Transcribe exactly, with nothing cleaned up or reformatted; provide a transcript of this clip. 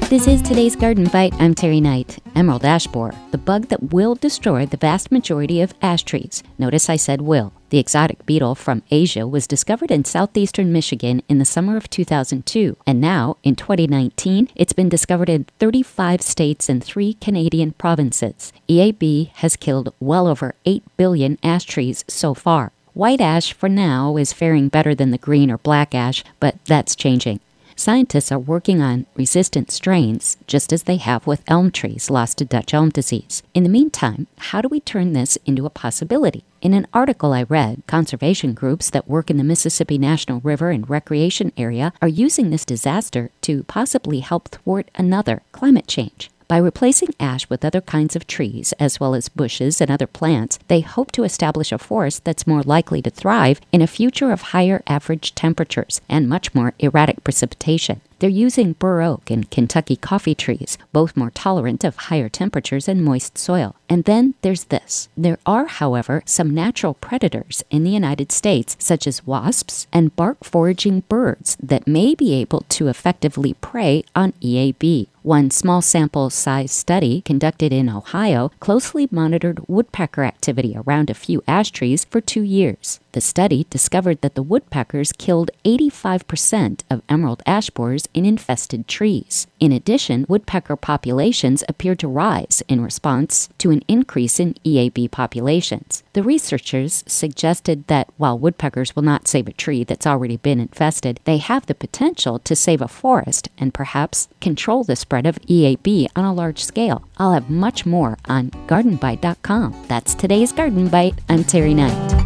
This is today's Garden Bite. I'm Terry Knight. Emerald ash borer, the bug that will destroy the vast majority of ash trees. Notice I said will. The exotic beetle from Asia was discovered in southeastern Michigan in the summer of two thousand two, and now, in twenty nineteen, it's been discovered in thirty-five states and three Canadian provinces. E A B has killed well over eight billion ash trees so far. White ash, for now, is faring better than the green or black ash, but that's changing. Scientists are working on resistant strains, just as they have with elm trees lost to Dutch elm disease. In the meantime, how do we turn this into a possibility? In an article I read, conservation groups that work in the Mississippi National River and recreation area are using this disaster to possibly help thwart another, climate change. By replacing ash with other kinds of trees, as well as bushes and other plants, they hope to establish a forest that's more likely to thrive in a future of higher average temperatures and much more erratic precipitation. They're using bur oak and Kentucky coffee trees, both more tolerant of higher temperatures and moist soil. And then there's this. There are, however, some natural predators in the United States, such as wasps and bark-foraging birds, that may be able to effectively prey on E A B. One small sample size study conducted in Ohio closely monitored woodpecker activity around a few ash trees for two years. The study discovered that the woodpeckers killed eighty-five percent of emerald ash borers in infested trees. In addition, woodpecker populations appeared to rise in response to an increase in E A B populations. The researchers suggested that while woodpeckers will not save a tree that's already been infested, they have the potential to save a forest and perhaps control the spread of E A B on a large scale. I'll have much more on garden bite dot com. That's today's Garden Bite. I'm Terry Knight.